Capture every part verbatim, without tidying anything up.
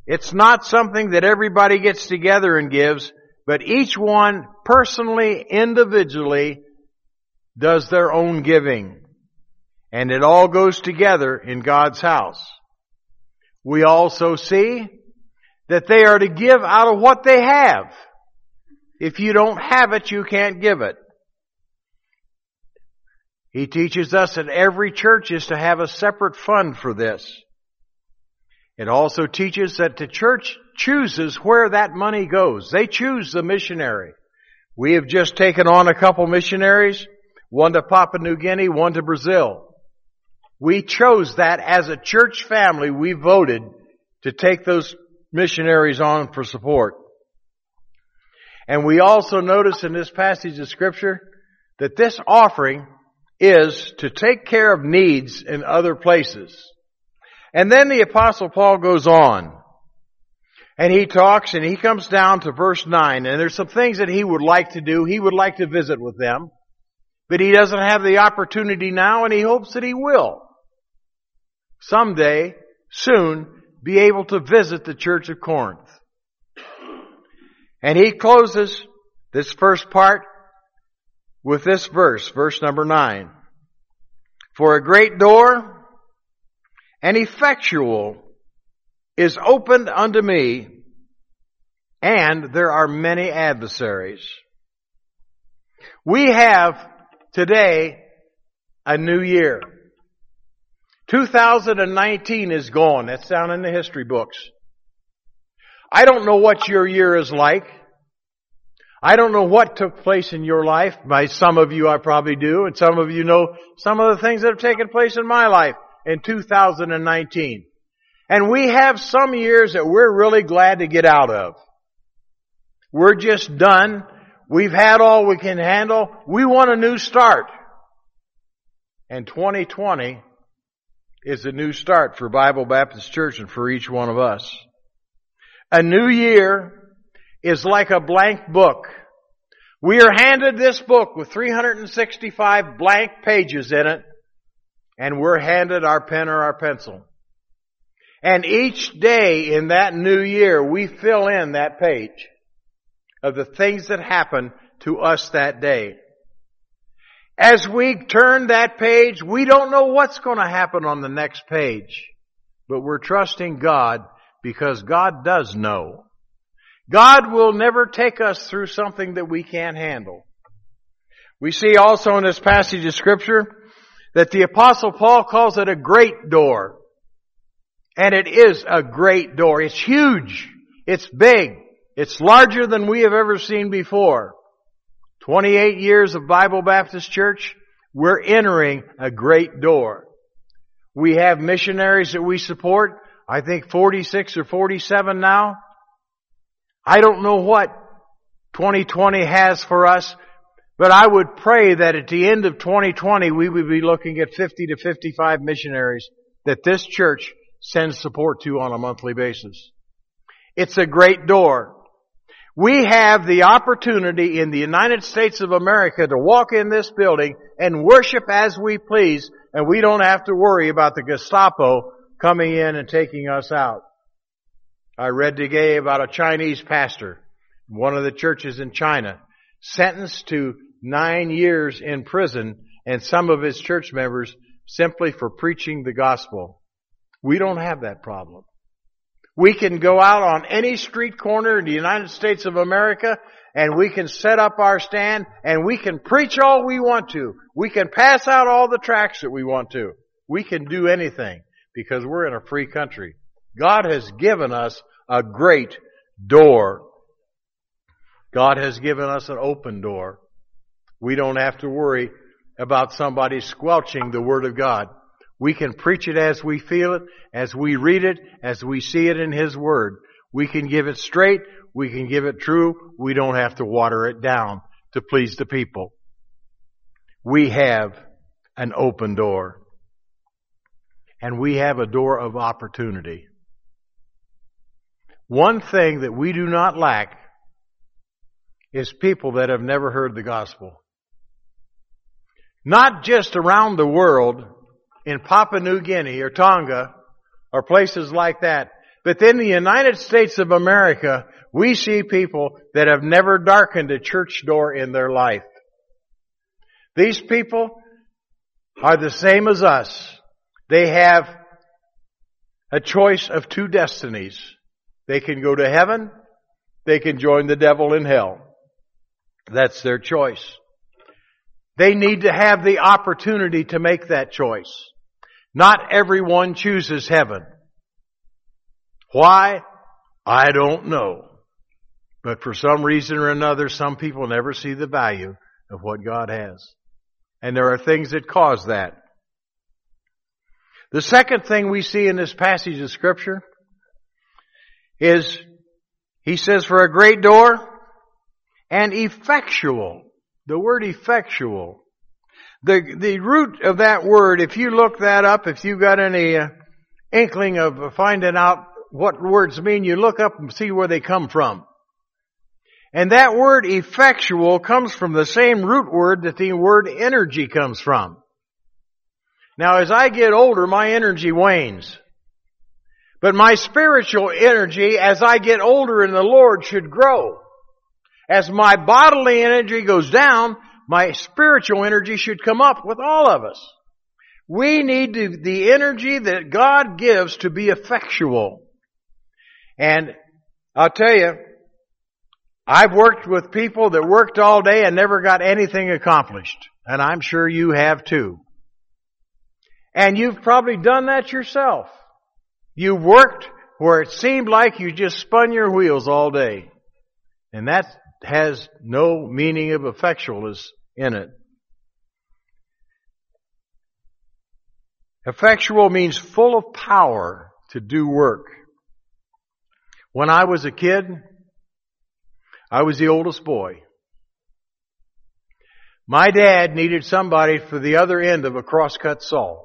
It's not something that everybody gets together and gives, but each one personally, individually, does their own giving. And it all goes together in God's house. We also see that they are to give out of what they have. If you don't have it, you can't give it. He teaches us that every church is to have a separate fund for this. It also teaches that the church chooses where that money goes. They choose the missionary. We have just taken on a couple missionaries, one to Papua New Guinea, one to Brazil. We chose that as a church family. We voted to take those missionaries on for support. And we also notice in this passage of Scripture that this offering is to take care of needs in other places. And then the Apostle Paul goes on. And he talks and he comes down to verse nine. And there's some things that he would like to do. He would like to visit with them. But he doesn't have the opportunity now, and he hopes that he will someday, soon, be able to visit the church of Corinth. And he closes this first part with this verse, verse number nine. For a great door and effectual is opened unto me, and there are many adversaries. We have today a new year. two thousand nineteen is gone. That's down in the history books. I don't know what your year is like. I don't know what took place in your life. By some of you I probably do, and some of you know some of the things that have taken place in my life in two thousand nineteen. And we have some years that we're really glad to get out of. We're just done. We've had all we can handle. We want a new start. And twenty twenty is a new start for Bible Baptist Church and for each one of us. A new year is like a blank book. We are handed this book with three hundred sixty-five blank pages in it, and we're handed our pen or our pencil. And each day in that new year, we fill in that page of the things that happened to us that day. As we turn that page, we don't know what's going to happen on the next page, but we're trusting God because God does know. God will never take us through something that we can't handle. We see also in this passage of Scripture that the Apostle Paul calls it a great door. And it is a great door. It's huge. It's big. It's larger than we have ever seen before. twenty-eight years of Bible Baptist Church, we're entering a great door. We have missionaries that we support. I think forty-six or forty-seven now. I don't know what twenty twenty has for us, but I would pray that at the end of twenty twenty we would be looking at fifty to fifty-five missionaries that this church sends support to on a monthly basis. It's a great door. We have the opportunity in the United States of America to walk in this building and worship as we please, and we don't have to worry about the Gestapo coming in and taking us out. I read today about a Chinese pastor, one of the churches in China, sentenced to nine years in prison, and some of his church members simply for preaching the gospel. We don't have that problem. We can go out on any street corner in the United States of America and we can set up our stand and we can preach all we want to. We can pass out all the tracts that we want to. We can do anything because we're in a free country. God has given us a great door. God has given us an open door. We don't have to worry about somebody squelching the Word of God. We can preach it as we feel it, as we read it, as we see it in His Word. We can give it straight. We can give it true. We don't have to water it down to please the people. We have an open door. And we have a door of opportunity. One thing that we do not lack is people that have never heard the gospel. Not just around the world, in Papua New Guinea or Tonga or places like that, But in the United States of America, we see people that have never darkened a church door in their life. These people are the same as us. They have a choice of two destinies. They can go to heaven. They can join the devil in hell. That's their choice. They need to have the opportunity to make that choice. Not everyone chooses heaven. Why? I don't know. But for some reason or another, some people never see the value of what God has. And there are things that cause that. The second thing we see in this passage of Scripture is, he says, for a great door and effectual. The word effectual. The, the root of that word, if you look that up, if you got any uh, inkling of finding out what words mean, you look up and see where they come from. And that word effectual comes from the same root word that the word energy comes from. Now, as I get older, my energy wanes. But my spiritual energy, as I get older in the Lord, should grow. As my bodily energy goes down, my spiritual energy should come up with all of us. We need to, the energy that God gives to be effectual. And I'll tell you, I've worked with people that worked all day and never got anything accomplished. And I'm sure you have too. And you've probably done that yourself. You worked where it seemed like you just spun your wheels all day. And that has no meaning of effectualness in it. Effectual means full of power to do work. When I was a kid, I was the oldest boy. My dad needed somebody for the other end of a crosscut saw.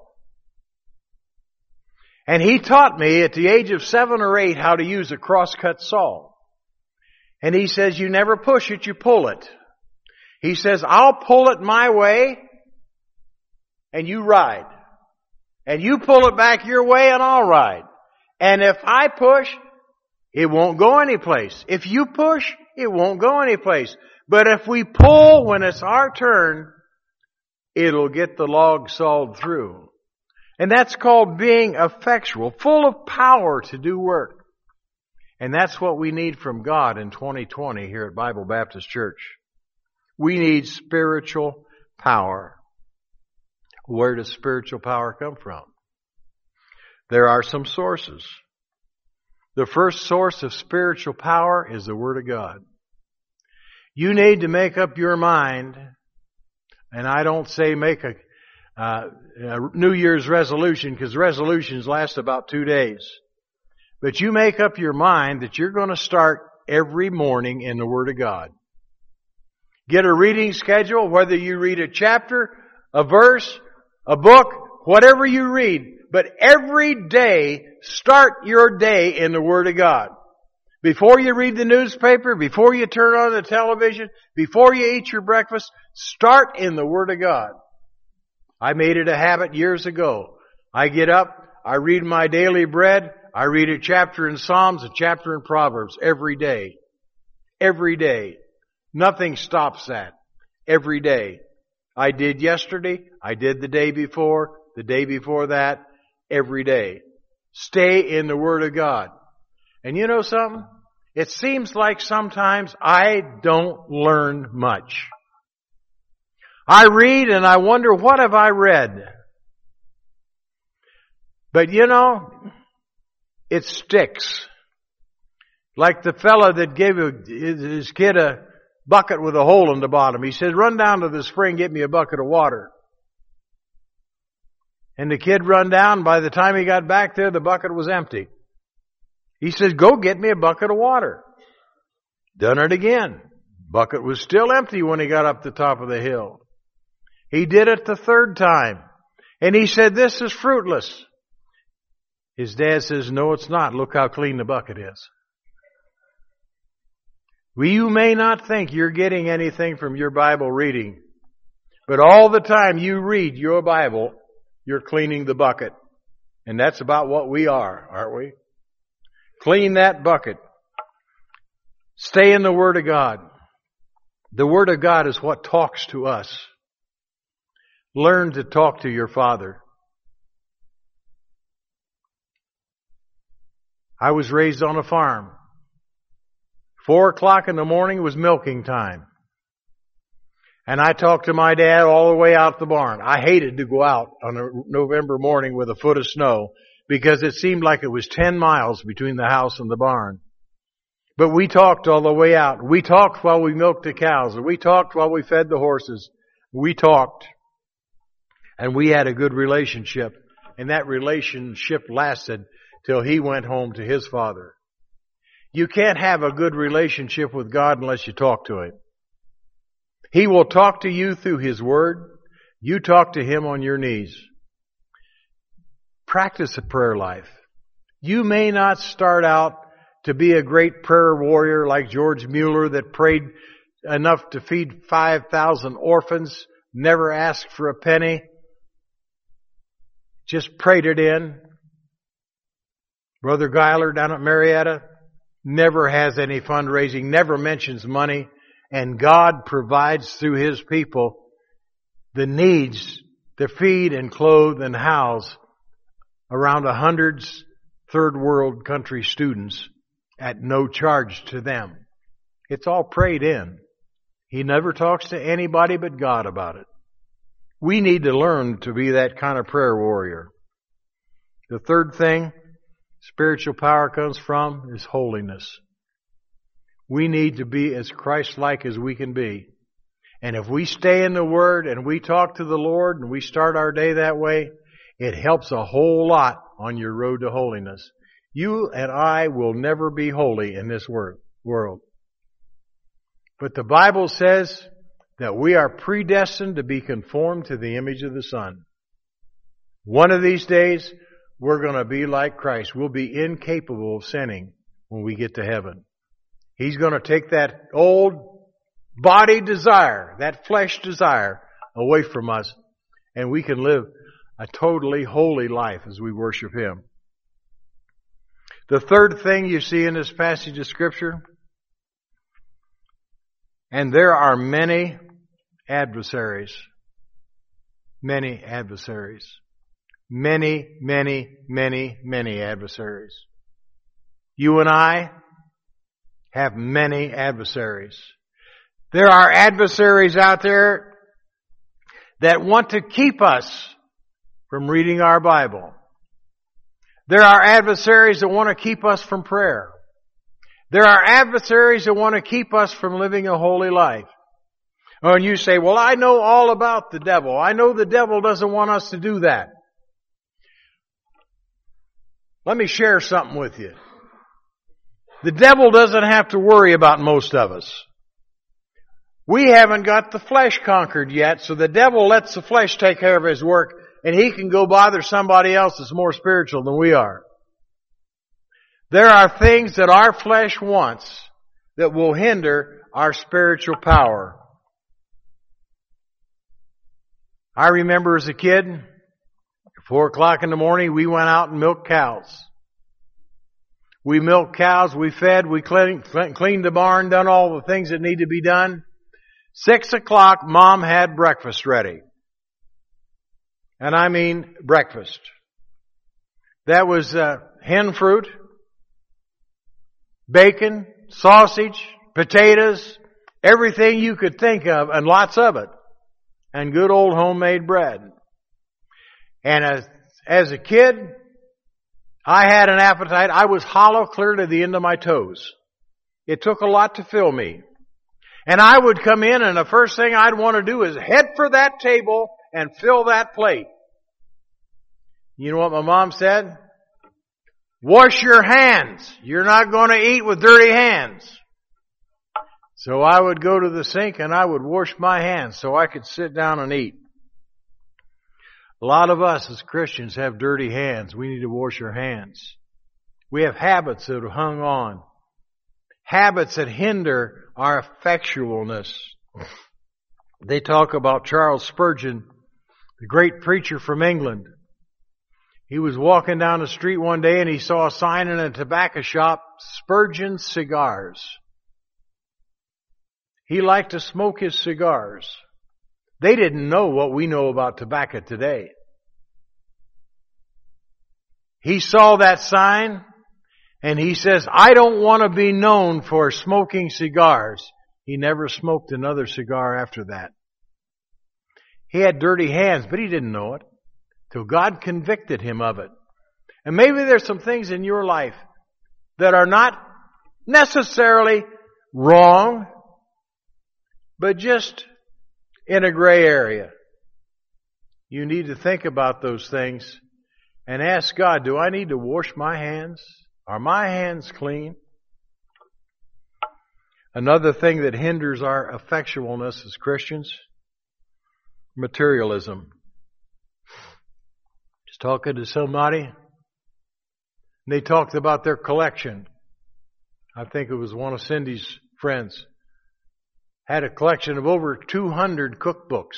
And he taught me at the age of seven or eight how to use a crosscut saw. And he says, you never push it, you pull it. He says, I'll pull it my way, and you ride. And you pull it back your way, and I'll ride. And if I push, it won't go anyplace. If you push, it won't go anyplace. But if we pull when it's our turn, it'll get the log sawed through. And that's called being effectual, full of power to do work. And that's what we need from God in twenty twenty here at Bible Baptist Church. We need spiritual power. Where does spiritual power come from? There are some sources. The first source of spiritual power is the Word of God. You need to make up your mind, and I don't say make a, uh, a New Year's resolution, because resolutions last about two days. But you make up your mind that you're going to start every morning in the Word of God. Get a reading schedule, whether you read a chapter, a verse, a book, whatever you read. But every day, start your day in the Word of God. Before you read the newspaper, before you turn on the television, before you eat your breakfast, start in the Word of God. I made it a habit years ago. I get up, I read my daily bread, I read a chapter in Psalms, a chapter in Proverbs every day. Every day. Nothing stops that. Every day. I did yesterday, I did the day before, the day before that, every day. Stay in the Word of God. And you know something? It seems like sometimes I don't learn much. I read and I wonder, what have I read? But you know, it sticks. Like the fella that gave his kid a bucket with a hole in the bottom. He said, run down to the spring, get me a bucket of water. And the kid run down. By the time he got back there, the bucket was empty. He says, go get me a bucket of water. Done it again. Bucket was still empty when he got up the top of the hill. He did it the third time. And he said, this is fruitless. His dad says, no, it's not. Look how clean the bucket is. Well, you may not think you're getting anything from your Bible reading, but all the time you read your Bible, you're cleaning the bucket. And that's about what we are, aren't we? Clean that bucket. Stay in the Word of God. The Word of God is what talks to us. Learn to talk to your Father. I was raised on a farm. Four o'clock in the morning was milking time. And I talked to my dad all the way out the barn. I hated to go out on a November morning with a foot of snow because it seemed like it was ten miles between the house and the barn. But we talked all the way out. We talked while we milked the cows. We talked while we fed the horses. We talked. And we had a good relationship. And that relationship lasted till he went home to his father. You can't have a good relationship with God unless you talk to Him. He will talk to you through His Word. You talk to Him on your knees. Practice a prayer life. You may not start out to be a great prayer warrior like George Mueller that prayed enough to feed five thousand orphans, never asked for a penny, just prayed it in. Brother Geiler down at Marietta never has any fundraising, never mentions money, and God provides through His people the needs to feed and clothe and house around a hundred third world country students at no charge to them. It's all prayed in. He never talks to anybody but God about it. We need to learn to be that kind of prayer warrior. The third thing spiritual power comes from is holiness. We need to be as Christ-like as we can be. And if we stay in the Word and we talk to the Lord and we start our day that way, it helps a whole lot on your road to holiness. You and I will never be holy in this world. But the Bible says that we are predestined to be conformed to the image of the Son. One of these days, we're going to be like Christ. We'll be incapable of sinning when we get to heaven. He's going to take that old body desire, that flesh desire, away from us, and we can live a totally holy life as we worship Him. The third thing you see in this passage of Scripture, and there are many adversaries, many adversaries, many, many, many, many adversaries. You and I have many adversaries. There are adversaries out there that want to keep us from reading our Bible. There are adversaries that want to keep us from prayer. There are adversaries that want to keep us from living a holy life. Oh, and you say, well, I know all about the devil. I know the devil doesn't want us to do that. Let me share something with you. The devil doesn't have to worry about most of us. We haven't got the flesh conquered yet, so the devil lets the flesh take care of his work, and he can go bother somebody else that's more spiritual than we are. There are things that our flesh wants that will hinder our spiritual power. I remember as a kid, four o'clock in the morning, we went out and milked cows. We milked cows, we fed, we cleaned, cleaned the barn, done all the things that need to be done. Six o'clock, Mom had breakfast ready. And I mean breakfast. That was uh, hen fruit, bacon, sausage, potatoes, everything you could think of, and lots of it. And good old homemade bread. And as, as a kid, I had an appetite. I was hollow clear to the end of my toes. It took a lot to fill me. And I would come in, and the first thing I'd want to do is head for that table and fill that plate. You know what my mom said? Wash your hands. You're not going to eat with dirty hands. So I would go to the sink and I would wash my hands so I could sit down and eat. A lot of us as Christians have dirty hands. We need to wash our hands. We have habits that have hung on. Habits that hinder our effectualness. They talk about Charles Spurgeon, the great preacher from England. He was walking down the street one day and he saw a sign in a tobacco shop, Spurgeon Cigars. He liked to smoke his cigars. They didn't know what we know about tobacco today. He saw that sign and he says, I don't want to be known for smoking cigars. He never smoked another cigar after that. He had dirty hands, but he didn't know it till God convicted him of it. And maybe there's some things in your life that are not necessarily wrong, but just in a gray area. You need to think about those things and ask God, do I need to wash my hands? Are my hands clean? Another thing that hinders our effectualness as Christians, materialism. Just talking to somebody, and they talked about their collection. I think it was one of Cindy's friends. Had a collection of over two hundred cookbooks.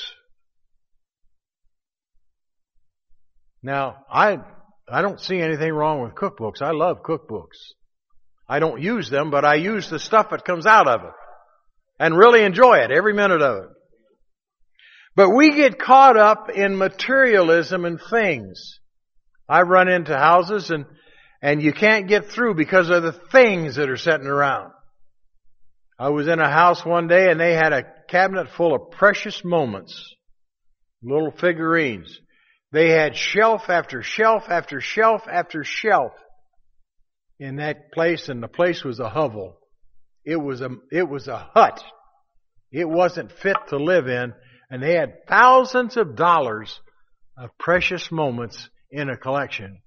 Now, I I don't see anything wrong with cookbooks. I love cookbooks. I don't use them, but I use the stuff that comes out of it. And really enjoy it, every minute of it. But we get caught up in materialism and things. I run into houses and, and you can't get through because of the things that are sitting around. I was in a house one day and they had a cabinet full of precious moments. Little figurines. They had shelf after shelf after shelf after shelf in that place, and the place was a hovel. It was a, it was a hut. It wasn't fit to live in, and they had thousands of dollars of precious moments in a collection.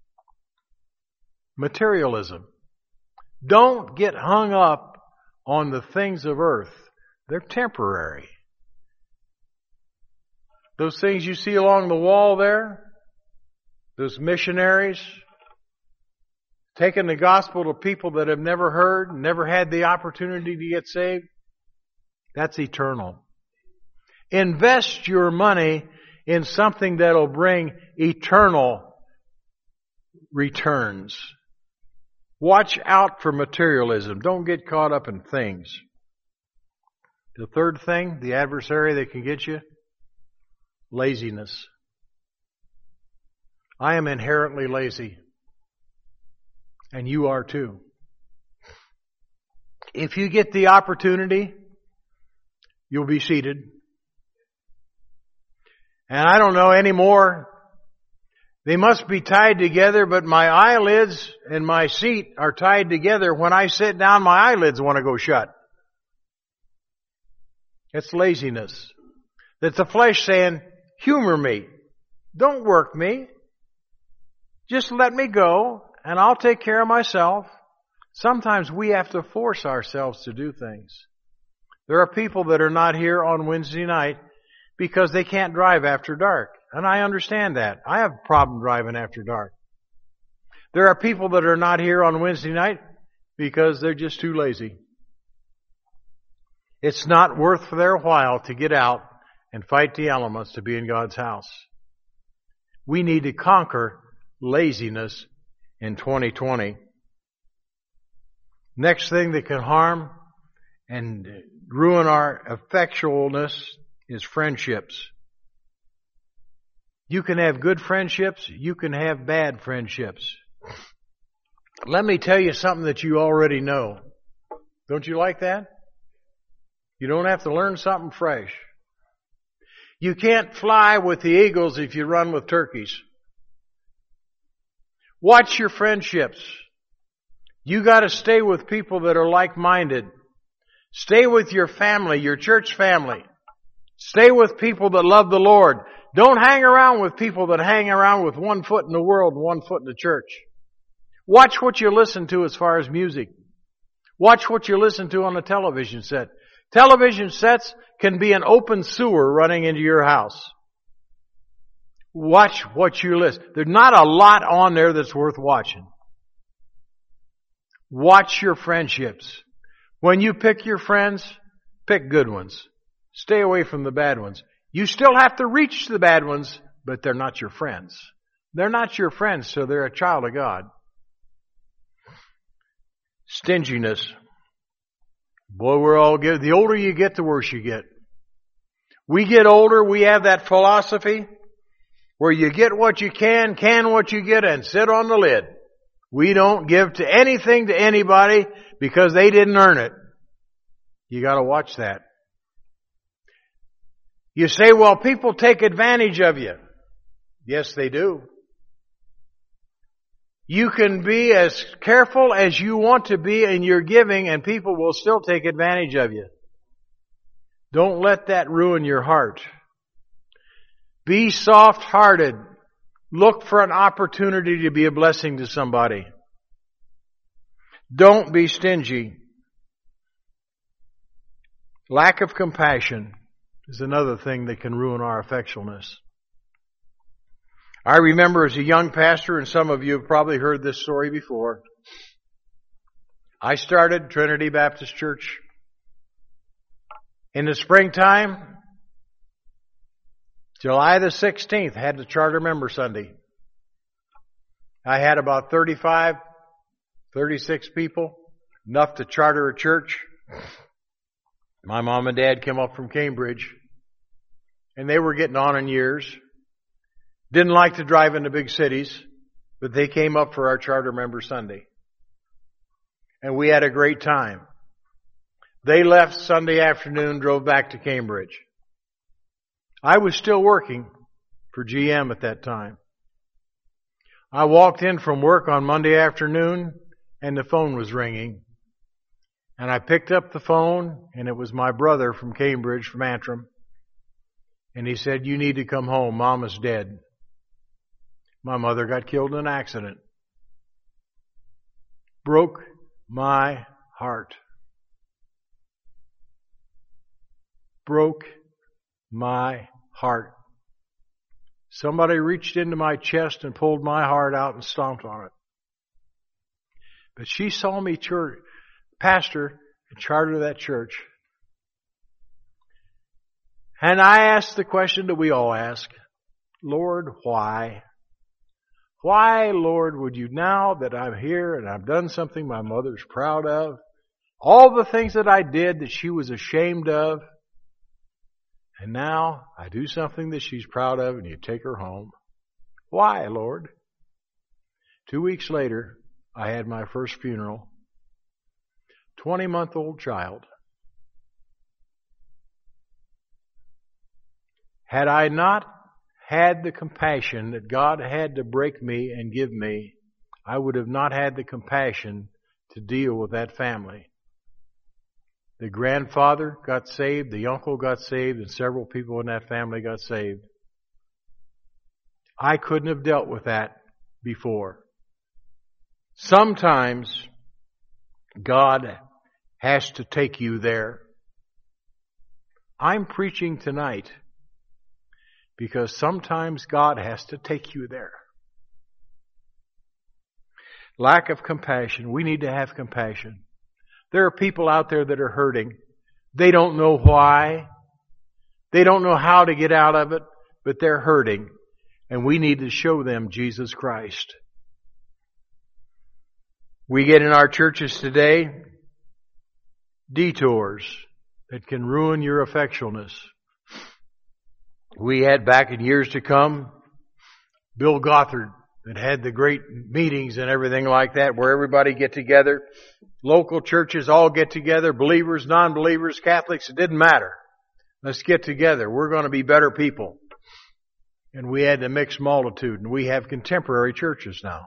Materialism. Don't get hung up on the things of earth. They're temporary. Those things you see along the wall there, those missionaries taking the gospel to people that have never heard, never had the opportunity to get saved, that's eternal. Invest your money in something that'll bring eternal returns. Watch out for materialism. Don't get caught up in things. The third thing, the adversary that can get you, laziness. I am inherently lazy. And you are too. If you get the opportunity, you'll be seated. And I don't know anymore. They must be tied together, but my eyelids and my seat are tied together. When I sit down, my eyelids want to go shut. It's laziness. That's the flesh saying, humor me. Don't work me. Just let me go and I'll take care of myself. Sometimes we have to force ourselves to do things. There are people that are not here on Wednesday night because they can't drive after dark. And I understand that. I have a problem driving after dark. There are people that are not here on Wednesday night because they're just too lazy. It's not worth their while to get out and fight the elements to be in God's house. We need to conquer laziness in twenty twenty. Next thing that can harm and ruin our effectualness is friendships. You can have good friendships. You can have bad friendships. Let me tell you something that you already know. Don't you like that? You don't have to learn something fresh. You can't fly with the eagles if you run with turkeys. Watch your friendships. You got to stay with people that are like-minded. Stay with your family, your church family. Stay with people that love the Lord. Don't hang around with people that hang around with one foot in the world and one foot in the church. Watch what you listen to as far as music. Watch what you listen to on the television set. Television sets can be an open sewer running into your house. Watch what you listen. There's not a lot on there that's worth watching. Watch your friendships. When you pick your friends, pick good ones. Stay away from the bad ones. You still have to reach the bad ones, but they're not your friends. They're not your friends, so they're a child of God. Stinginess. Boy, we're all good. The older you get, the worse you get. We get older, we have that philosophy where you get what you can, can what you get, and sit on the lid. We don't give to anything to anybody because they didn't earn it. You got to watch that. You say, well, people take advantage of you. Yes, they do. You can be as careful as you want to be in your giving, and people will still take advantage of you. Don't let that ruin your heart. Be soft-hearted. Look for an opportunity to be a blessing to somebody. Don't be stingy. Lack of compassion is another thing that can ruin our affectionateness. I remember as a young pastor, and some of you have probably heard this story before, I started Trinity Baptist Church. In the springtime, July the sixteenth, had the Charter Member Sunday. I had about thirty-five, thirty-six people, enough to charter a church. My mom and dad came up from Cambridge, and they were getting on in years. Didn't like to drive into big cities, but they came up for our Charter Member Sunday. And we had a great time. They left Sunday afternoon, drove back to Cambridge. I was still working for G M at that time. I walked in from work on Monday afternoon, and the phone was ringing. And I picked up the phone, and it was my brother from Cambridge, from Antrim. And he said, "You need to come home. Mama's dead. My mother got killed in an accident." Broke my heart. Broke my heart. Somebody reached into my chest and pulled my heart out and stomped on it. But she saw me church, pastor and charter that church. And I asked the question that we all ask, Lord, why? Why, Lord, would you, now that I'm here and I've done something my mother's proud of, all the things that I did that she was ashamed of, and now I do something that she's proud of and you take her home. Why, Lord? Two weeks later, I had my first funeral. twenty-month-old child. Had I not had the compassion that God had to break me and give me, I would have not had the compassion to deal with that family. The grandfather got saved, the uncle got saved, and several people in that family got saved. I couldn't have dealt with that before. Sometimes God has to take you there. I'm preaching tonight because sometimes God has to take you there. Lack of compassion. We need to have compassion. There are people out there that are hurting. They don't know why. They don't know how to get out of it, but they're hurting. And we need to show them Jesus Christ. We get in our churches today detours that can ruin your affectionateness. We had back in years to come Bill Gothard that had the great meetings and everything like that where everybody get together. Local churches all get together, believers, non-believers, Catholics, it didn't matter. Let's get together. We're going to be better people. And we had the mixed multitude, and we have contemporary churches now.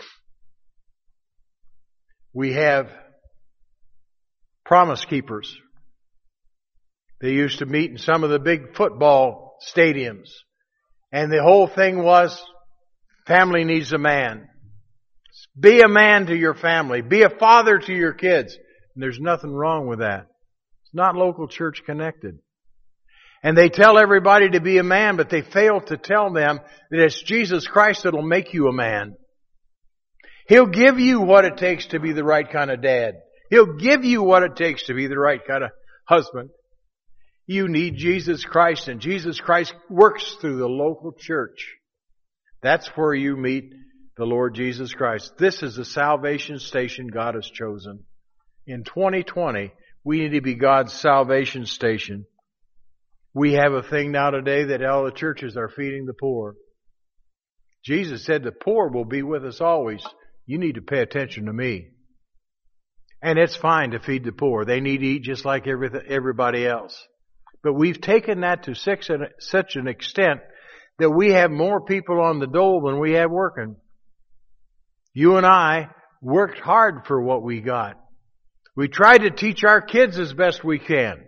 We have Promise Keepers. They used to meet in some of the big football stadiums. And the whole thing was, family needs a man. Be a man to your family. Be a father to your kids. And there's nothing wrong with that. It's not local church connected. And they tell everybody to be a man, but they fail to tell them that it's Jesus Christ that'll make you a man. He'll give you what it takes to be the right kind of dad. He'll give you what it takes to be the right kind of husband. You need Jesus Christ, and Jesus Christ works through the local church. That's where you meet the Lord Jesus Christ. This is the salvation station God has chosen. In twenty twenty, we need to be God's salvation station. We have a thing now today that all the churches are feeding the poor. Jesus said the poor will be with us always. You need to pay attention to me. And it's fine to feed the poor. They need to eat just like everybody else. But we've taken that to such an extent that we have more people on the dole than we have working. You and I worked hard for what we got. We tried to teach our kids as best we can.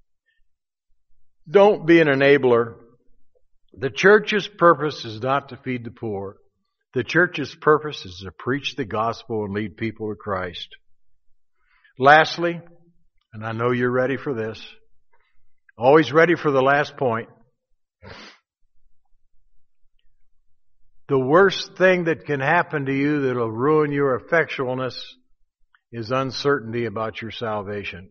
Don't be an enabler. The church's purpose is not to feed the poor. The church's purpose is to preach the gospel and lead people to Christ. Lastly, and I know you're ready for this, always ready for the last point. The worst thing that can happen to you that'll ruin your effectualness is uncertainty about your salvation.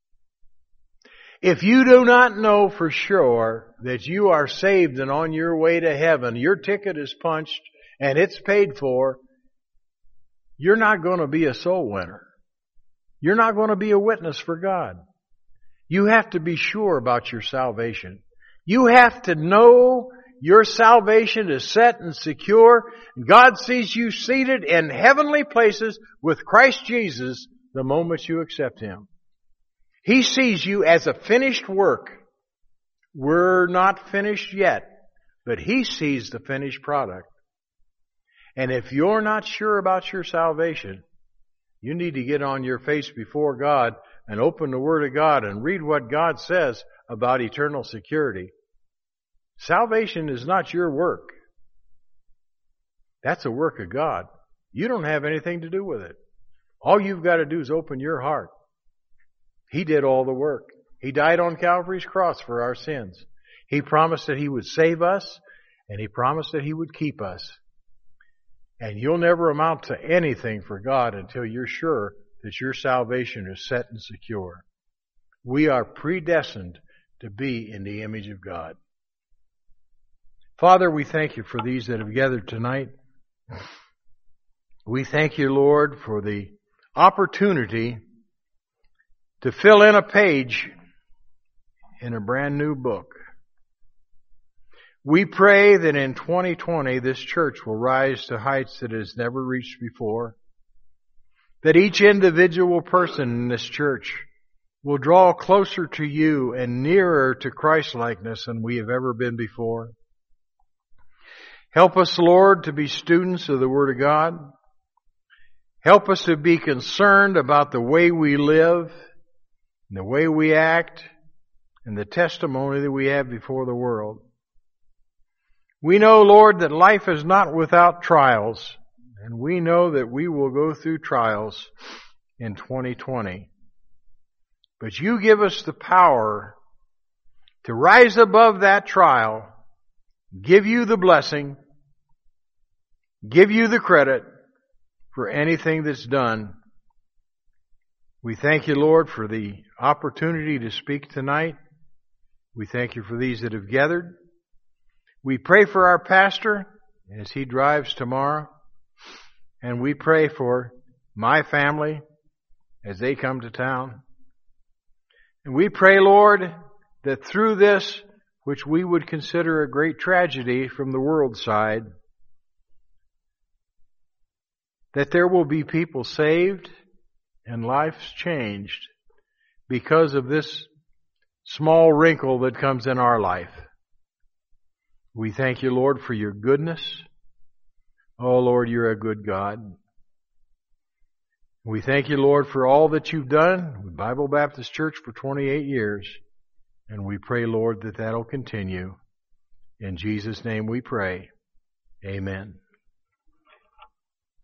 If you do not know for sure that you are saved and on your way to heaven, your ticket is punched and it's paid for, you're not going to be a soul winner. You're not going to be a witness for God. You have to be sure about your salvation. You have to know your salvation is set and secure. God sees you seated in heavenly places with Christ Jesus the moment you accept Him. He sees you as a finished work. We're not finished yet, but He sees the finished product. And if you're not sure about your salvation, you need to get on your face before God and open the Word of God and read what God says about eternal security. Salvation is not your work. That's a work of God. You don't have anything to do with it. All you've got to do is open your heart. He did all the work. He died on Calvary's cross for our sins. He promised that He would save us, and He promised that He would keep us. And you'll never amount to anything for God until you're sure that your salvation is set and secure. We are predestined to be in the image of God. Father, we thank You for these that have gathered tonight. We thank You, Lord, for the opportunity to fill in a page in a brand new book. We pray that in twenty twenty this church will rise to heights that it has never reached before. That each individual person in this church will draw closer to You and nearer to Christ-likeness than we have ever been before. Help us, Lord, to be students of the Word of God. Help us to be concerned about the way we live, and the way we act, and the testimony that we have before the world. We know, Lord, that life is not without trials, and we know that we will go through trials in twenty twenty. But You give us the power to rise above that trial, give You the blessing, give You the credit for anything that's done. We thank You, Lord, for the opportunity to speak tonight. We thank You for these that have gathered. We pray for our pastor as he drives tomorrow. And we pray for my family as they come to town. And we pray, Lord, that through this, which we would consider a great tragedy from the world side, that there will be people saved and lives changed because of this small wrinkle that comes in our life. We thank You, Lord, for Your goodness. Oh, Lord, You're a good God. We thank You, Lord, for all that You've done with Bible Baptist Church for twenty-eight years. And we pray, Lord, that that'll continue. In Jesus' name we pray. Amen.